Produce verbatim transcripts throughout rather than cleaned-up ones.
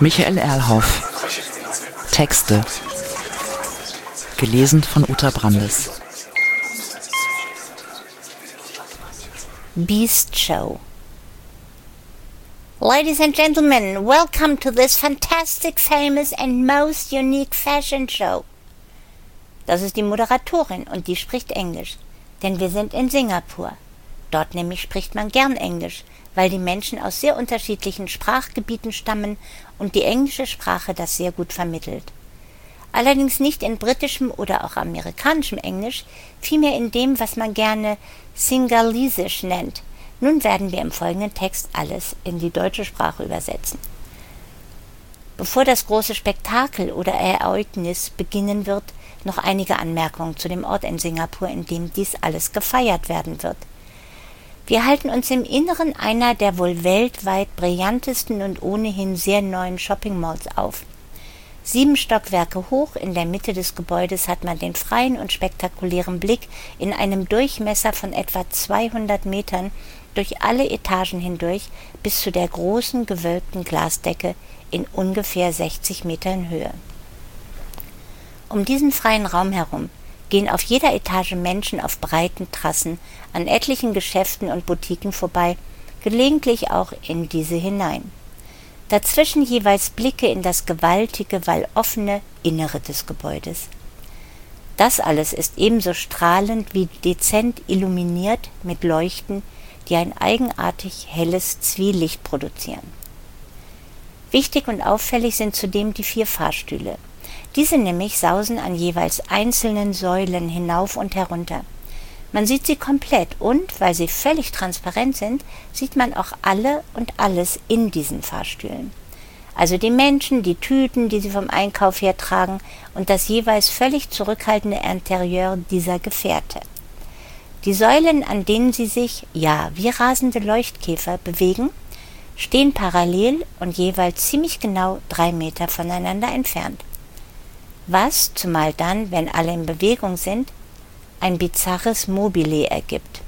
Michael Erlhoff. Texte. Gelesen von Uta Brandes. Beast Show. Ladies and gentlemen, welcome to this fantastic, famous and most unique fashion show. Das ist die Moderatorin und die spricht Englisch, denn wir sind in Singapur. Dort nämlich spricht man gern Englisch, weil die Menschen aus sehr unterschiedlichen Sprachgebieten stammen und die englische Sprache das sehr gut vermittelt. Allerdings nicht in britischem oder auch amerikanischem Englisch, vielmehr in dem, was man gerne Singalesisch nennt. Nun werden wir im folgenden Text alles in die deutsche Sprache übersetzen. Bevor das große Spektakel oder Ereignis beginnen wird, noch einige Anmerkungen zu dem Ort in Singapur, in dem dies alles gefeiert werden wird. Wir halten uns im Inneren einer der wohl weltweit brillantesten und ohnehin sehr neuen Shopping-Malls auf. Sieben Stockwerke hoch, in der Mitte des Gebäudes hat man den freien und spektakulären Blick in einem Durchmesser von etwa zweihundert Metern durch alle Etagen hindurch bis zu der großen gewölbten Glasdecke in ungefähr sechzig Metern Höhe. Um diesen freien Raum herum gehen auf jeder Etage Menschen auf breiten Trassen an etlichen Geschäften und Boutiquen vorbei, gelegentlich auch in diese hinein. Dazwischen jeweils Blicke in das gewaltige, weil offene Innere des Gebäudes. Das alles ist ebenso strahlend wie dezent illuminiert mit Leuchten, die ein eigenartig helles Zwielicht produzieren. Wichtig und auffällig sind zudem die vier Fahrstühle. Diese nämlich sausen an jeweils einzelnen Säulen hinauf und herunter. Man sieht sie komplett und, weil sie völlig transparent sind, sieht man auch alle und alles in diesen Fahrstühlen. Also die Menschen, die Tüten, die sie vom Einkauf her tragen und das jeweils völlig zurückhaltende Interieur dieser Gefährte. Die Säulen, an denen sie sich, ja, wie rasende Leuchtkäfer bewegen, stehen parallel und jeweils ziemlich genau drei Meter voneinander entfernt. Was, zumal dann, wenn alle in Bewegung sind, ein bizarres Mobile ergibt.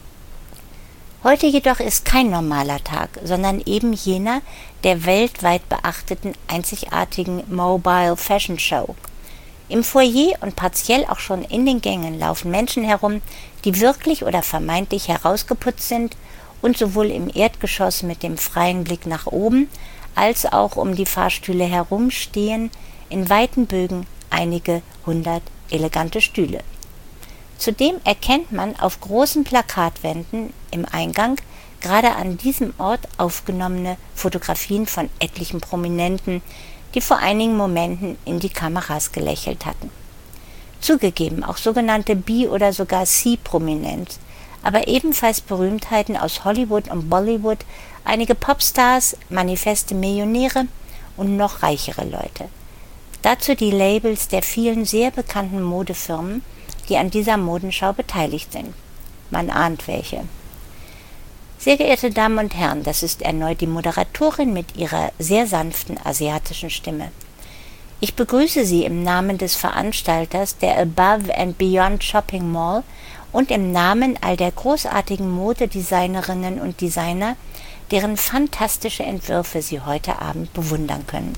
Heute jedoch ist kein normaler Tag, sondern eben jener der weltweit beachteten einzigartigen Mobile Fashion Show. Im Foyer und partiell auch schon in den Gängen laufen Menschen herum, die wirklich oder vermeintlich herausgeputzt sind und sowohl im Erdgeschoss mit dem freien Blick nach oben als auch um die Fahrstühle herum stehen in weiten Bögen einige hundert elegante Stühle. Zudem erkennt man auf großen Plakatwänden im Eingang gerade an diesem Ort aufgenommene Fotografien von etlichen Prominenten, die vor einigen Momenten in die Kameras gelächelt hatten. Zugegeben, auch sogenannte B- oder sogar C-Prominenz, aber ebenfalls Berühmtheiten aus Hollywood und Bollywood, einige Popstars, manifeste Millionäre und noch reichere Leute. Dazu die Labels der vielen sehr bekannten Modefirmen, die an dieser Modenschau beteiligt sind. Man ahnt welche. Sehr geehrte Damen und Herren, das ist erneut die Moderatorin mit ihrer sehr sanften asiatischen Stimme. Ich begrüße Sie im Namen des Veranstalters der Above and Beyond Shopping Mall und im Namen all der großartigen Modedesignerinnen und Designer, deren fantastische Entwürfe Sie heute Abend bewundern können.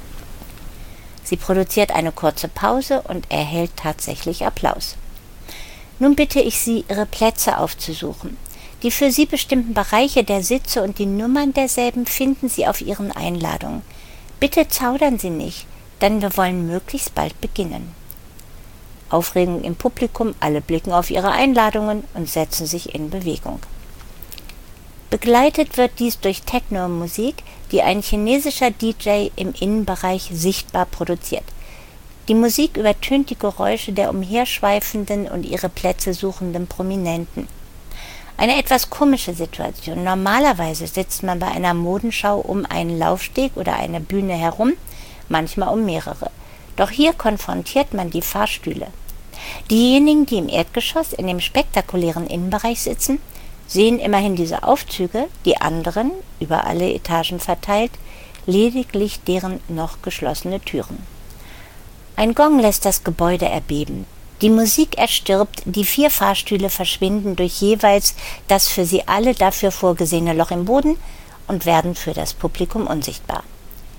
Sie produziert eine kurze Pause und erhält tatsächlich Applaus. Nun bitte ich Sie, Ihre Plätze aufzusuchen. Die für Sie bestimmten Bereiche der Sitze und die Nummern derselben finden Sie auf Ihren Einladungen. Bitte zaudern Sie nicht, denn wir wollen möglichst bald beginnen. Aufregung im Publikum, alle blicken auf ihre Einladungen und setzen sich in Bewegung. Begleitet wird dies durch Techno-Musik, die ein chinesischer D J im Innenbereich sichtbar produziert. Die Musik übertönt die Geräusche der umherschweifenden und ihre Plätze suchenden Prominenten. Eine etwas komische Situation. Normalerweise sitzt man bei einer Modenschau um einen Laufsteg oder eine Bühne herum, manchmal um mehrere. Doch hier konfrontiert man die Fahrstühle. Diejenigen, die im Erdgeschoss in dem spektakulären Innenbereich sitzen, sehen immerhin diese Aufzüge, die anderen, über alle Etagen verteilt, lediglich deren noch geschlossene Türen. Ein Gong lässt das Gebäude erbeben. Die Musik erstirbt, die vier Fahrstühle verschwinden durch jeweils das für sie alle dafür vorgesehene Loch im Boden und werden für das Publikum unsichtbar.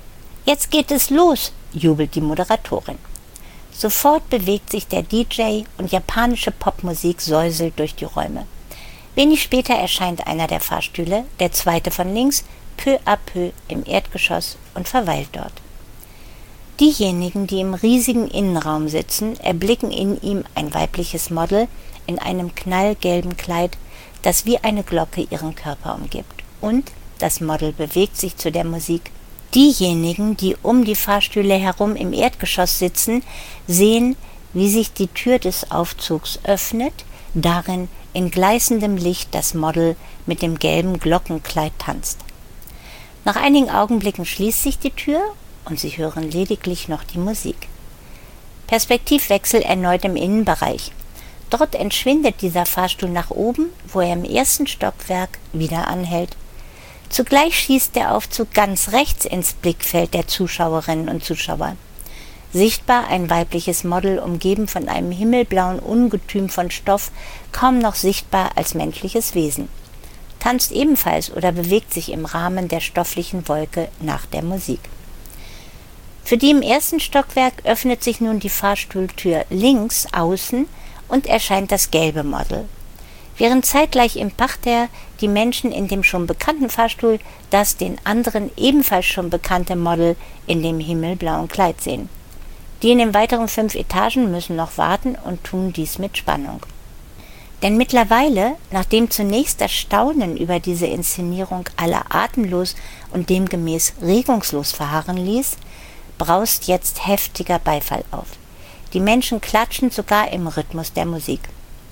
Jetzt geht es los, jubelt die Moderatorin. Sofort bewegt sich der D J und japanische Popmusik säuselt durch die Räume. Wenig später erscheint einer der Fahrstühle, der zweite von links, peu à peu im Erdgeschoss und verweilt dort. Diejenigen, die im riesigen Innenraum sitzen, erblicken in ihm ein weibliches Model in einem knallgelben Kleid, das wie eine Glocke ihren Körper umgibt. Und das Model bewegt sich zu der Musik. Diejenigen, die um die Fahrstühle herum im Erdgeschoss sitzen, sehen, wie sich die Tür des Aufzugs öffnet, darin in gleißendem Licht das Model mit dem gelben Glockenkleid tanzt. Nach einigen Augenblicken schließt sich die Tür und sie hören lediglich noch die Musik. Perspektivwechsel erneut im Innenbereich. Dort entschwindet dieser Fahrstuhl nach oben, wo er im ersten Stockwerk wieder anhält. Zugleich schießt der Aufzug ganz rechts ins Blickfeld der Zuschauerinnen und Zuschauer. Sichtbar ein weibliches Model, umgeben von einem himmelblauen Ungetüm von Stoff, kaum noch sichtbar als menschliches Wesen. Tanzt ebenfalls oder bewegt sich im Rahmen der stofflichen Wolke nach der Musik. Für die im ersten Stockwerk öffnet sich nun die Fahrstuhltür links außen und erscheint das gelbe Model, während zeitgleich im Parterre die Menschen in dem schon bekannten Fahrstuhl das den anderen ebenfalls schon bekannte Model in dem himmelblauen Kleid sehen. Die in den weiteren fünf Etagen müssen noch warten und tun dies mit Spannung. Denn mittlerweile, nachdem zunächst das Staunen über diese Inszenierung alle atemlos und demgemäß regungslos verharren ließ, braust jetzt heftiger Beifall auf. Die Menschen klatschen sogar im Rhythmus der Musik.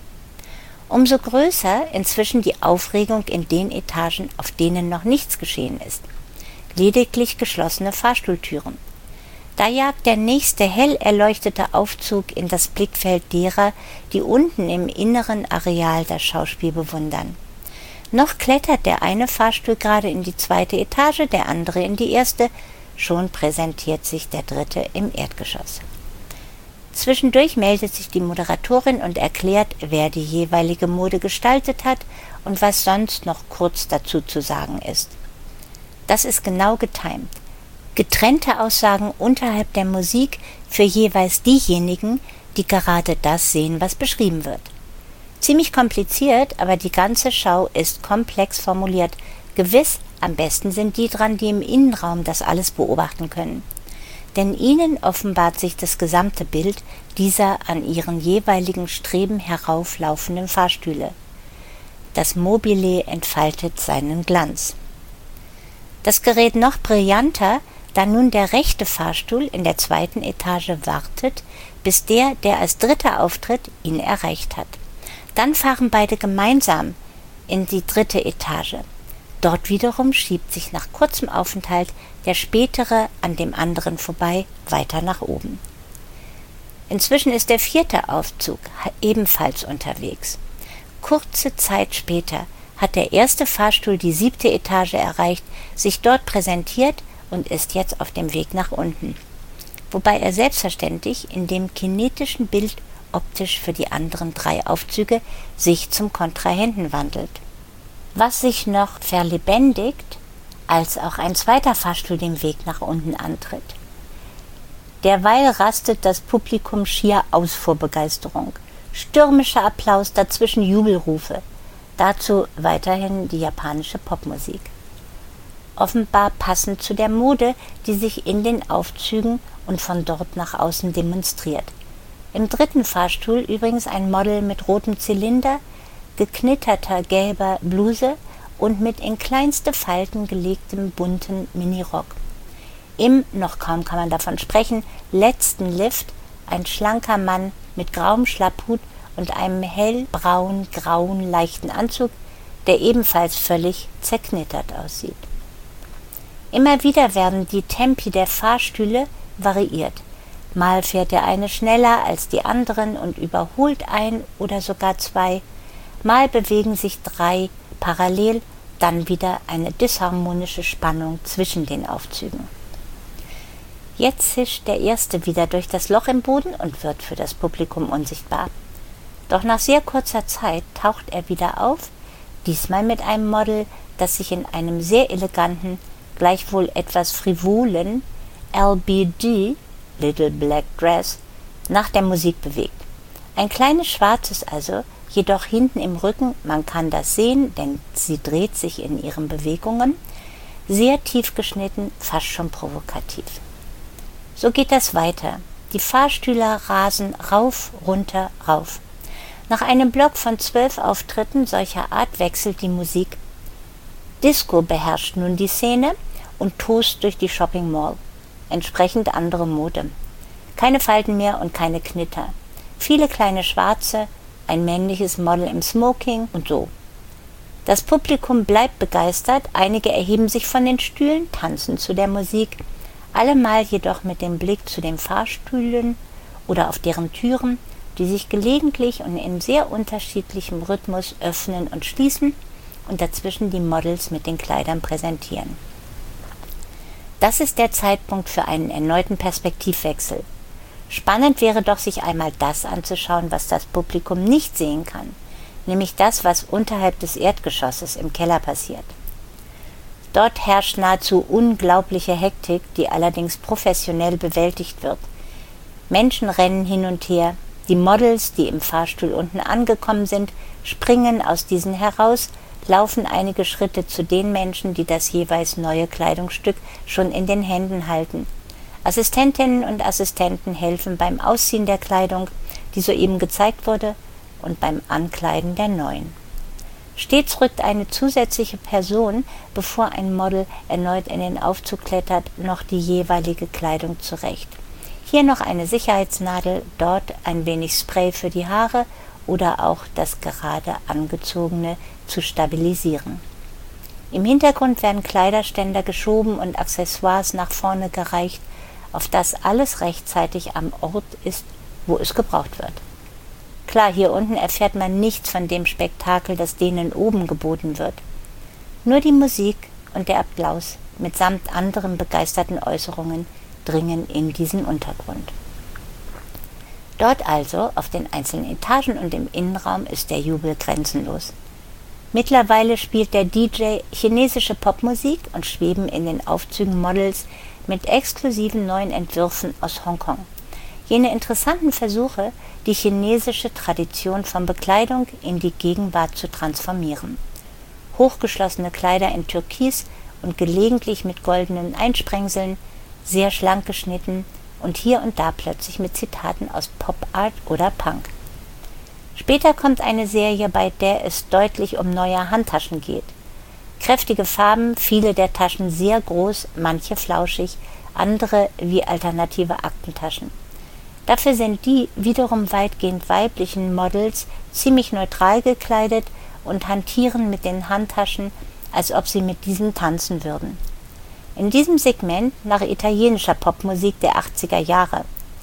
Umso größer inzwischen die Aufregung in den Etagen, auf denen noch nichts geschehen ist. Lediglich geschlossene Fahrstuhltüren. Da jagt der nächste hell erleuchtete Aufzug in das Blickfeld derer, die unten im inneren Areal das Schauspiel bewundern. Noch klettert der eine Fahrstuhl gerade in die zweite Etage, der andere in die erste, schon präsentiert sich der dritte im Erdgeschoss. Zwischendurch meldet sich die Moderatorin und erklärt, wer die jeweilige Mode gestaltet hat und was sonst noch kurz dazu zu sagen ist. Das ist genau getimt. Getrennte Aussagen unterhalb der Musik für jeweils diejenigen, die gerade das sehen, was beschrieben wird. Ziemlich kompliziert, aber die ganze Schau ist komplex formuliert. Gewiss, am besten sind die dran, die im Innenraum das alles beobachten können. Denn ihnen offenbart sich das gesamte Bild dieser an ihren jeweiligen Streben herauflaufenden Fahrstühle. Das Mobile entfaltet seinen Glanz. Das gerät noch brillanter, da nun der rechte Fahrstuhl in der zweiten Etage wartet, bis der, der als Dritter auftritt, ihn erreicht hat. Dann fahren beide gemeinsam in die dritte Etage. Dort wiederum schiebt sich nach kurzem Aufenthalt der spätere an dem anderen vorbei weiter nach oben. Inzwischen ist der vierte Aufzug ebenfalls unterwegs. Kurze Zeit später hat der erste Fahrstuhl die siebte Etage erreicht, sich dort präsentiert und ist jetzt auf dem Weg nach unten. Wobei er selbstverständlich in dem kinetischen Bild optisch für die anderen drei Aufzüge sich zum Kontrahenten wandelt. Was sich noch verlebendigt, als auch ein zweiter Fahrstuhl den Weg nach unten antritt. Derweil rastet das Publikum schier aus vor Begeisterung. Stürmischer Applaus, dazwischen Jubelrufe. Dazu weiterhin die japanische Popmusik. Offenbar passend zu der Mode, die sich in den Aufzügen und von dort nach außen demonstriert. Im dritten Fahrstuhl übrigens ein Model mit rotem Zylinder, geknitterter gelber Bluse und mit in kleinste Falten gelegtem bunten Minirock. Im, noch kaum kann man davon sprechen, letzten Lift ein schlanker Mann mit grauem Schlapphut und einem hellbraun-grauen leichten Anzug, der ebenfalls völlig zerknittert aussieht. Immer wieder werden die Tempi der Fahrstühle variiert. Mal fährt der eine schneller als die anderen und überholt ein oder sogar zwei. Mal bewegen sich drei parallel, dann wieder eine disharmonische Spannung zwischen den Aufzügen. Jetzt zischt der erste wieder durch das Loch im Boden und wird für das Publikum unsichtbar. Doch nach sehr kurzer Zeit taucht er wieder auf, diesmal mit einem Model, das sich in einem sehr eleganten, gleichwohl etwas frivolen, L B D, Little Black Dress, nach der Musik bewegt. Ein kleines schwarzes also, jedoch hinten im Rücken, man kann das sehen, denn sie dreht sich in ihren Bewegungen, sehr tief geschnitten, fast schon provokativ. So geht das weiter. Die Fahrstühler rasen rauf, runter, rauf. Nach einem Block von zwölf Auftritten solcher Art wechselt die Musik. Disco beherrscht nun die Szene und tost durch die Shopping Mall. Entsprechend andere Mode. Keine Falten mehr und keine Knitter. Viele kleine Schwarze, ein männliches Model im Smoking und so. Das Publikum bleibt begeistert, einige erheben sich von den Stühlen, tanzen zu der Musik, allemal jedoch mit dem Blick zu den Fahrstühlen oder auf deren Türen, die sich gelegentlich und in sehr unterschiedlichem Rhythmus öffnen und schließen und dazwischen die Models mit den Kleidern präsentieren. Das ist der Zeitpunkt für einen erneuten Perspektivwechsel. Spannend wäre doch, sich einmal das anzuschauen, was das Publikum nicht sehen kann, nämlich das, was unterhalb des Erdgeschosses im Keller passiert. Dort herrscht nahezu unglaubliche Hektik, die allerdings professionell bewältigt wird. Menschen rennen hin und her, die Models, die im Fahrstuhl unten angekommen sind, springen aus diesen heraus, laufen einige Schritte zu den Menschen, die das jeweils neue Kleidungsstück schon in den Händen halten. Assistentinnen und Assistenten helfen beim Ausziehen der Kleidung, die soeben gezeigt wurde, und beim Ankleiden der neuen. Stets rückt eine zusätzliche Person, bevor ein Model erneut in den Aufzug klettert, noch die jeweilige Kleidung zurecht. Hier noch eine Sicherheitsnadel, dort ein wenig Spray für die Haare oder auch das gerade angezogene zu stabilisieren. Im Hintergrund werden Kleiderständer geschoben und Accessoires nach vorne gereicht, auf das alles rechtzeitig am Ort ist, wo es gebraucht wird. Klar, hier unten erfährt man nichts von dem Spektakel, das denen oben geboten wird. Nur die Musik und der Applaus mitsamt anderen begeisterten Äußerungen dringen in diesen Untergrund. Dort also, auf den einzelnen Etagen und im Innenraum, ist der Jubel grenzenlos. Mittlerweile spielt der D J chinesische Popmusik und schweben in den Aufzügen Models mit exklusiven neuen Entwürfen aus Hongkong. Jene interessanten Versuche, die chinesische Tradition von Bekleidung in die Gegenwart zu transformieren. Hochgeschlossene Kleider in Türkis und gelegentlich mit goldenen Einsprengseln, sehr schlank geschnitten und hier und da plötzlich mit Zitaten aus Pop-Art oder Punk. Später kommt eine Serie, bei der es deutlich um neue Handtaschen geht. Kräftige Farben, viele der Taschen sehr groß, manche flauschig, andere wie alternative Aktentaschen. Dafür sind die wiederum weitgehend weiblichen Models ziemlich neutral gekleidet und hantieren mit den Handtaschen, als ob sie mit diesen tanzen würden. In diesem Segment nach italienischer Popmusik der achtziger Jahre.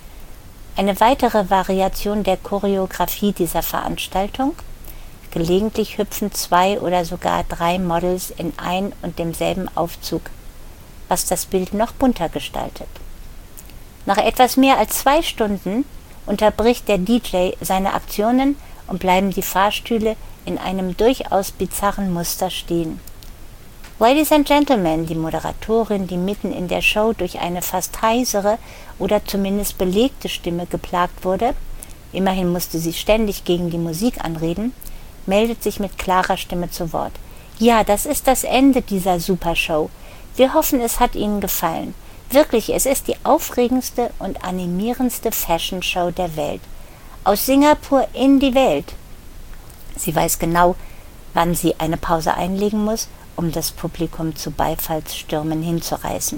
Eine weitere Variation der Choreografie dieser Veranstaltung: gelegentlich hüpfen zwei oder sogar drei Models in ein und demselben Aufzug, was das Bild noch bunter gestaltet. Nach etwas mehr als zwei Stunden unterbricht der D J seine Aktionen und bleiben die Fahrstühle in einem durchaus bizarren Muster stehen. Ladies and Gentlemen, die Moderatorin, die mitten in der Show durch eine fast heisere oder zumindest belegte Stimme geplagt wurde, immerhin musste sie ständig gegen die Musik anreden, meldet sich mit klarer Stimme zu Wort. Ja, das ist das Ende dieser Supershow. Wir hoffen, es hat Ihnen gefallen. Wirklich, es ist die aufregendste und animierendste Fashion-Show der Welt. Aus Singapur in die Welt. Sie weiß genau, wann sie eine Pause einlegen muss, um das Publikum zu Beifallsstürmen hinzureißen.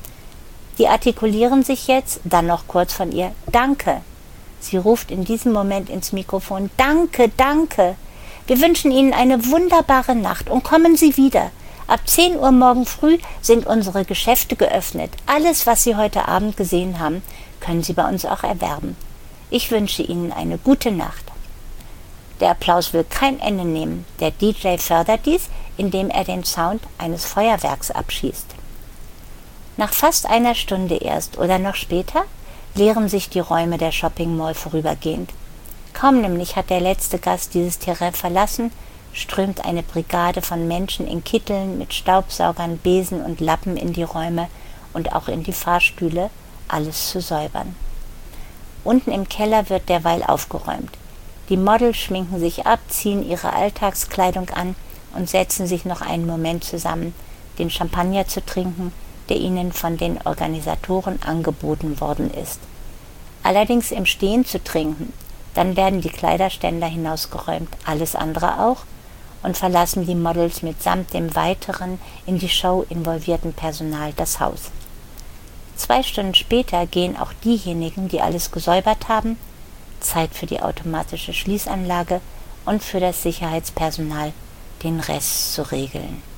Die artikulieren sich jetzt, dann noch kurz von ihr, Danke. Sie ruft in diesem Moment ins Mikrofon, Danke, danke. Wir wünschen Ihnen eine wunderbare Nacht und kommen Sie wieder. Ab zehn Uhr morgen früh sind unsere Geschäfte geöffnet. Alles, was Sie heute Abend gesehen haben, können Sie bei uns auch erwerben. Ich wünsche Ihnen eine gute Nacht. Der Applaus will kein Ende nehmen. Der D J fördert dies, indem er den Sound eines Feuerwerks abschießt. Nach fast einer Stunde erst oder noch später leeren sich die Räume der Shopping Mall vorübergehend. Kaum nämlich hat der letzte Gast dieses Terrain verlassen, strömt eine Brigade von Menschen in Kitteln mit Staubsaugern, Besen und Lappen in die Räume und auch in die Fahrstühle, alles zu säubern. Unten im Keller wird derweil aufgeräumt. Die Models schminken sich ab, ziehen ihre Alltagskleidung an und setzen sich noch einen Moment zusammen, den Champagner zu trinken, der ihnen von den Organisatoren angeboten worden ist. Allerdings im Stehen zu trinken, dann werden die Kleiderständer hinausgeräumt, alles andere auch, und verlassen die Models mitsamt dem weiteren in die Show involvierten Personal das Haus. Zwei Stunden später gehen auch diejenigen, die alles gesäubert haben, Zeit für die automatische Schließanlage und für das Sicherheitspersonal, den Rest zu regeln.